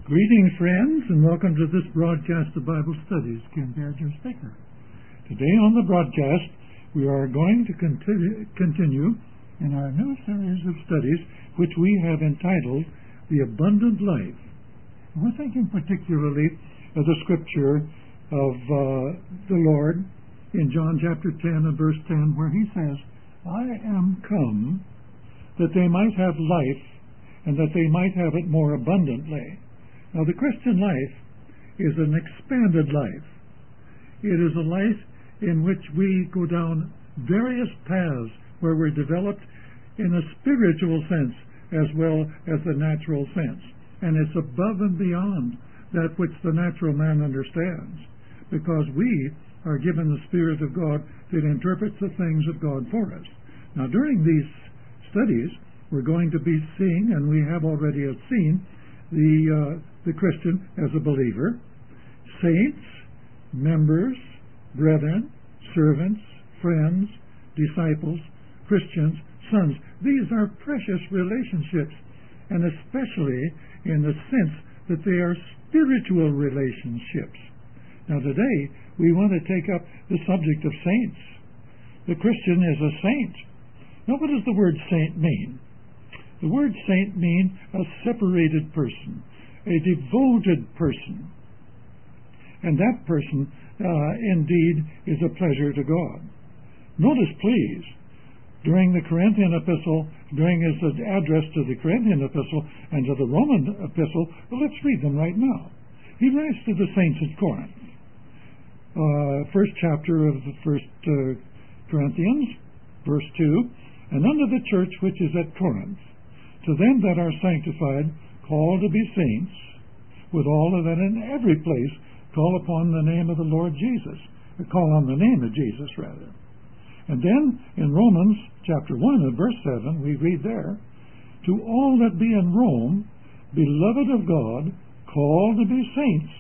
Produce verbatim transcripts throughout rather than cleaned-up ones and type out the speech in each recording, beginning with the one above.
Greetings, friends, and welcome to this broadcast of Bible Studies. Ken Baird, your speaker. Today on the broadcast, we are going to continue, continue in our new series of studies, which we have entitled The Abundant Life. We're thinking particularly of the scripture of uh, the Lord in John chapter ten and verse ten, where he says, I am come that they might have life, and that they might have it more abundantly. Now, the Christian life is an expanded life. It is a life in which we go down various paths where we're developed in a spiritual sense as well as the natural sense. And it's above and beyond that which the natural man understands, because we are given the Spirit of God that interprets the things of God for us. Now, during these studies, we're going to be seeing, and we have already seen, the uh, the Christian as a believer, saints, members, brethren, servants, friends, disciples, Christians, sons. These are precious relationships, and especially in the sense that they are spiritual relationships. Now today, we want to take up the subject of saints. The Christian is a saint. Now, what does the word saint mean? The word saint means a separated person, a devoted person. And that person, uh, indeed, is a pleasure to God. Notice, please, during the Corinthian epistle, during his address to the Corinthian epistle and to the Roman epistle, well, let's read them right now. He writes to the saints at Corinth. Uh, first chapter of the first uh, Corinthians, verse two, and unto the church which is at Corinth, to them that are sanctified, called to be saints, with all of that in every place call upon the name of the Lord Jesus. Call on the name of Jesus, rather. And then in Romans chapter one and verse seven, we read there, to all that be in Rome, beloved of God, called to be saints,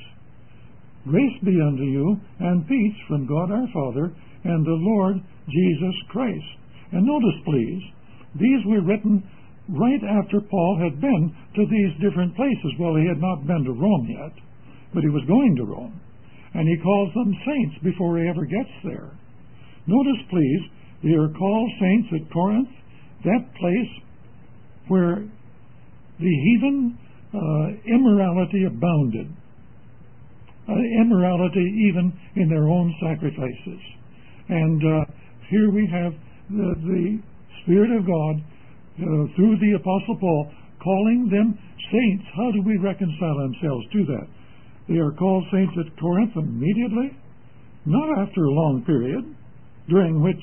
grace be unto you, and peace from God our Father and the Lord Jesus Christ. And notice, please, these were written right after Paul had been to these different places. Well, he had not been to Rome yet, but he was going to Rome. And he calls them saints before he ever gets there. Notice, please, they are called saints at Corinth, that place where the heathen uh, immorality abounded. Uh, immorality even in their own sacrifices. And uh, here we have the, the Spirit of God Uh, through the Apostle Paul, calling them saints. How do we reconcile ourselves to that? They are called saints at Corinth immediately, not after a long period, during which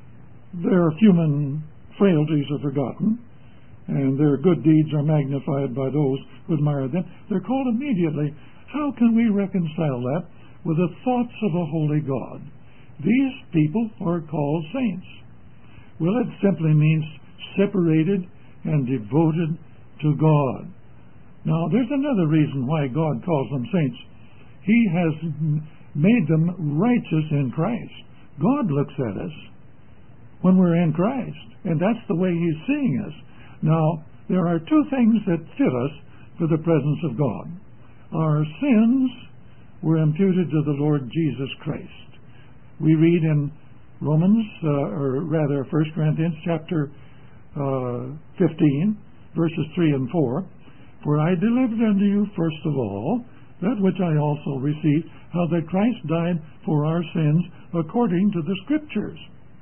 their human frailties are forgotten, and their good deeds are magnified by those who admire them. They're called immediately. How can we reconcile that with the thoughts of a holy God? These people are called saints. Well, it simply means separated and devoted to God. Now, there's another reason why God calls them saints. He has made them righteous in Christ. God looks at us when we're in Christ, and that's the way He's seeing us. Now, there are two things that fit us for the presence of God. Our sins were imputed to the Lord Jesus Christ. We read in Romans, uh, or rather First Corinthians chapter Uh, fifteen, verses three and four, for I delivered unto you first of all that which I also received, how that Christ died for our sins according to the Scriptures,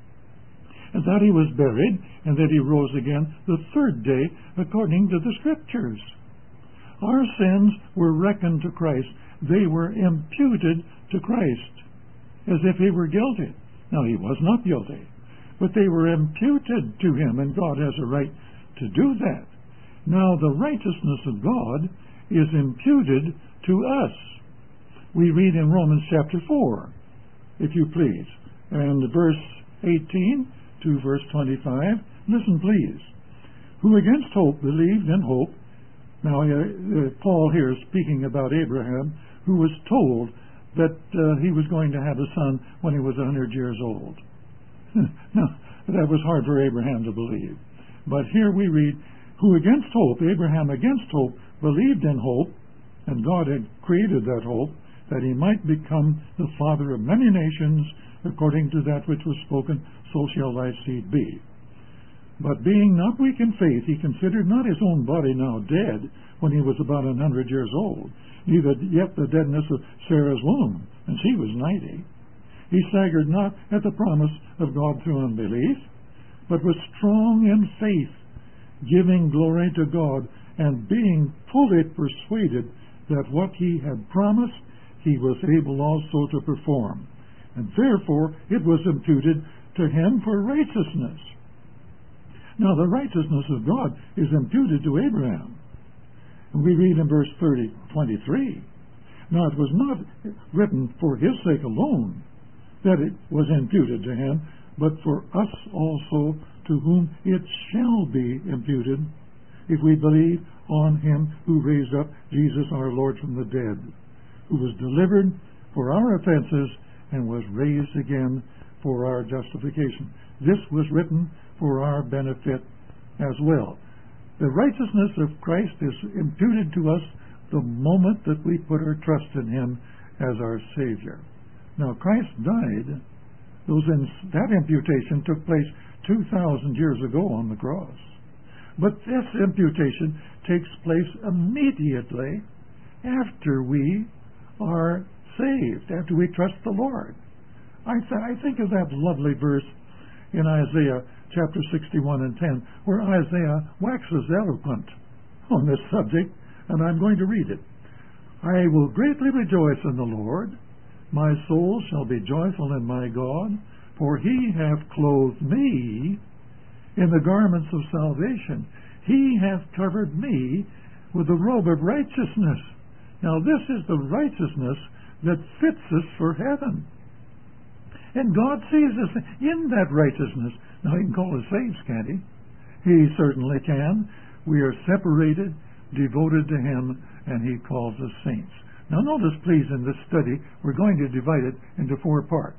and that He was buried, and that He rose again the third day according to the Scriptures. Our sins were reckoned to Christ. They were imputed to Christ as if He were guilty. Now, He was not guilty, but they were imputed to Him, and God has a right to do that. Now, the righteousness of God is imputed to us. We read in Romans chapter four, if you please, and verse eighteen to verse twenty-five. Listen, please. Who against hope believed in hope. Now, uh, Paul here is speaking about Abraham, who was told that uh, he was going to have a son when he was one hundred years old. Now, that was hard for Abraham to believe. But here we read, who against hope, Abraham against hope, believed in hope, And God had created that hope, that he might become the father of many nations, according to that which was spoken, so shall thy seed be. But being not weak in faith, he considered not his own body now dead, when he was about an hundred years old, neither yet the deadness of Sarah's womb, and she was ninety. He staggered not at the promise of God through unbelief, but was strong in faith, giving glory to God, and being fully persuaded that what he had promised, he was able also to perform. And therefore it was imputed to him for righteousness. Now the righteousness of God is imputed to Abraham. And we read in verse thirty, twenty-three, now it was not written for his sake alone that it was imputed to him, but for us also, to whom it shall be imputed, if we believe on him who raised up Jesus our Lord from the dead, who was delivered for our offenses and was raised again for our justification. This was written for our benefit as well. The righteousness of Christ is imputed to us the moment that we put our trust in him as our Savior. Now, Christ died. Those in, that imputation took place two thousand years ago on the cross. But this imputation takes place immediately after we are saved, after we trust the Lord. I, th- I think of that lovely verse in Isaiah chapter sixty-one and ten, where Isaiah waxes eloquent on this subject, and I'm going to read it. I will greatly rejoice in the Lord. My soul shall be joyful in my God, for he hath clothed me in the garments of salvation. He hath covered me with the robe of righteousness. Now this is the righteousness that fits us for heaven. And God sees us in that righteousness. Now he can call us saints, can't he? He certainly can. We are separated, devoted to him, and he calls us saints. Now notice, please, in this study, we're going to divide it into four parts.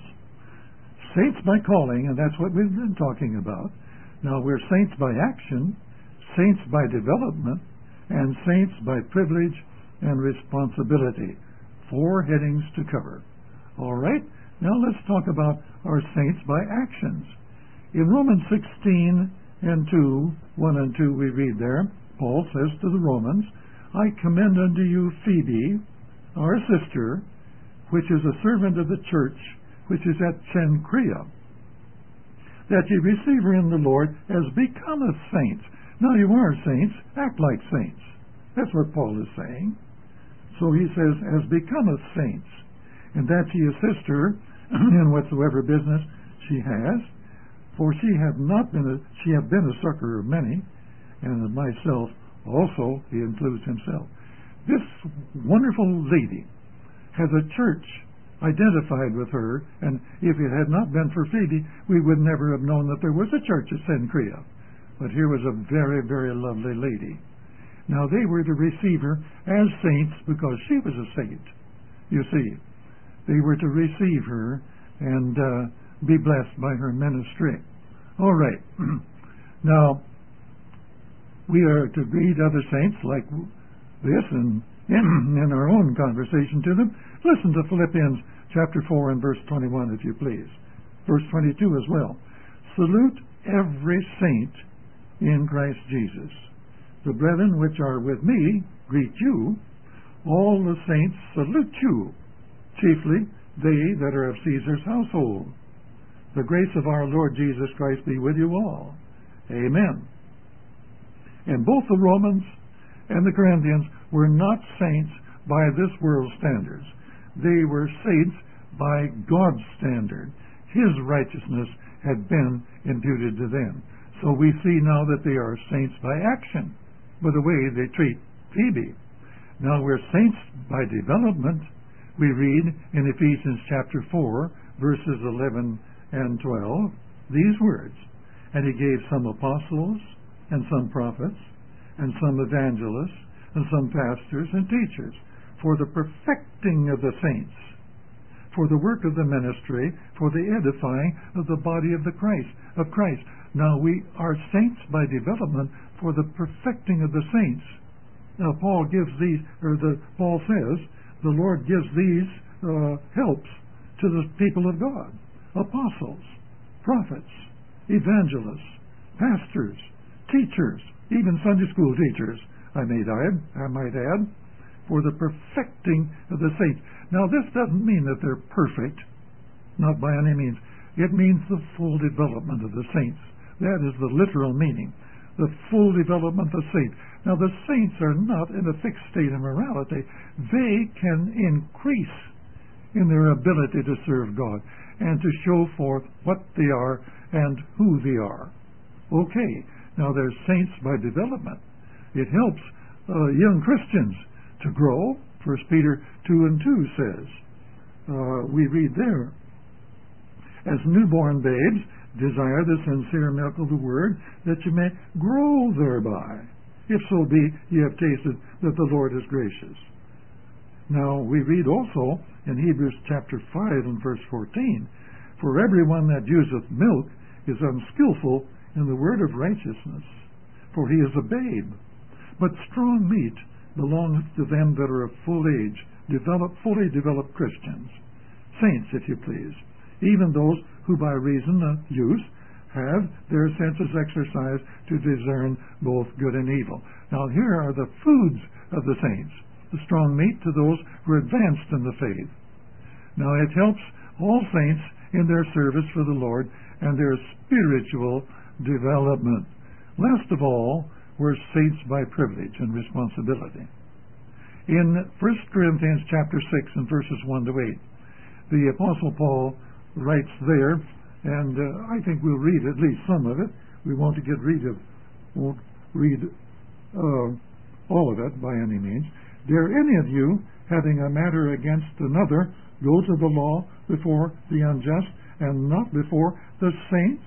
Saints by calling, and that's what we've been talking about. Now we're saints by action, saints by development, and saints by privilege and responsibility. Four headings to cover. All right? Now let's talk about our saints by actions. In Romans sixteen and two, one and two, we read there, Paul says to the Romans, I commend unto you Phoebe, our sister, which is a servant of the church, which is at Cenchrea, that ye receive her in the Lord as becometh saints. Now you are saints, act like saints. That's what Paul is saying. So he says, as becometh saints, and that ye assist her in whatsoever business she has, for she hath not been a, she hath been a succor of many, and of myself also, he includes himself. This wonderful lady has a church identified with her, and if it had not been for Phoebe, we would never have known that there was a church at Cenchrea. But here was a very, very lovely lady. Now they were to receive her as saints because she was a saint. You see, they were to receive her and uh, be blessed by her ministry. All right. Now, we are to greet other saints like this and in, in our own conversation to them. Listen to Philippians chapter four and verse twenty-one, if you please. Verse twenty-two as well. Salute every saint in Christ Jesus. The brethren which are with me greet you. All the saints salute you, chiefly they that are of Caesar's household. The grace of our Lord Jesus Christ be with you all. Amen. And both the Romans and the Corinthians were not saints by this world's standards. They were saints by God's standard. His righteousness had been imputed to them. So we see now that they are saints by action, by the way they treat Phoebe. Now we're saints by development. We read in Ephesians chapter four, verses eleven and twelve, these words, and he gave some apostles, and some prophets, and some evangelists, and some pastors and teachers, for the perfecting of the saints, for the work of the ministry, for the edifying of the body of the Christ of Christ. Now we are saints by development for the perfecting of the saints. Now, Paul gives these, or the Paul says, the Lord gives these uh, helps to the people of God: apostles, prophets, evangelists, pastors, teachers, even Sunday school teachers, I may add, I might add, for the perfecting of the saints. Now, this doesn't mean that they're perfect, not by any means. It means the full development of the saints. That is the literal meaning, the full development of the saints. Now, the saints are not in a fixed state of morality. They can increase in their ability to serve God and to show forth what they are and who they are. Okay, now they're saints by development. It helps uh, young Christians to grow. First Peter two and two says, uh, we read there, as newborn babes, desire the sincere milk of the word, that you may grow thereby, if so be ye have tasted that the Lord is gracious. Now we read also in Hebrews chapter five and verse fourteen, for everyone that useth milk is unskillful in the word of righteousness, for he is a babe. But strong meat belongeth to them that are of full age, develop, fully developed Christians, saints, if you please, even those who by reason of use have their senses exercised to discern both good and evil. Now here are the foods of the saints, the strong meat to those who are advanced in the faith. Now it helps all saints in their service for the Lord and their spiritual development. Last of all, we're saints by privilege and responsibility. In First Corinthians chapter six and verses one to eight, the Apostle Paul writes there, and uh, I think we'll read at least some of it. We won't get rid of, won't read uh, all of it by any means. Dare any of you, having a matter against another, go to the law before the unjust and not before the saints?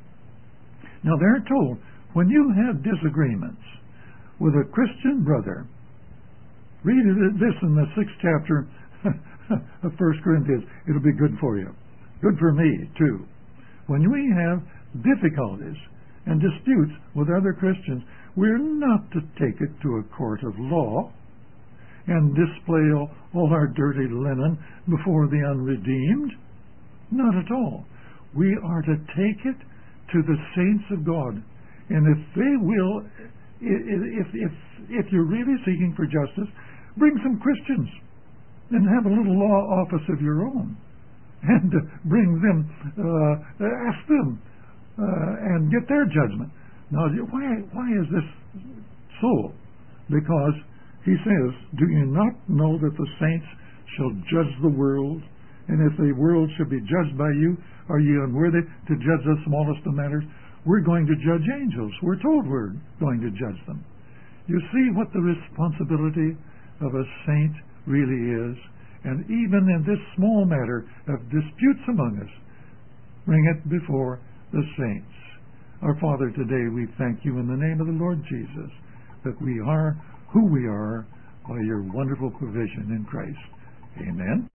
Now they're told, when you have disagreements with a Christian brother, read this in the sixth chapter of First Corinthians. It'll be good for you. Good for me, too. When we have difficulties and disputes with other Christians, we're not to take it to a court of law and display all, all our dirty linen before the unredeemed. Not at all. We are to take it to the saints of God. And if they will, if, if, if you're really seeking for justice, bring some Christians and have a little law office of your own. And uh, bring them, uh, ask them, uh, and get their judgment. Now, why, why is this so? Because he says, do you not know that the saints shall judge the world? And if the world should be judged by you, are you unworthy to judge the smallest of matters? We're going to judge angels. We're told we're going to judge them. You see what the responsibility of a saint really is. And even in this small matter of disputes among us, bring it before the saints. Our Father, today we thank you in the name of the Lord Jesus that we are who we are by your wonderful provision in Christ. Amen.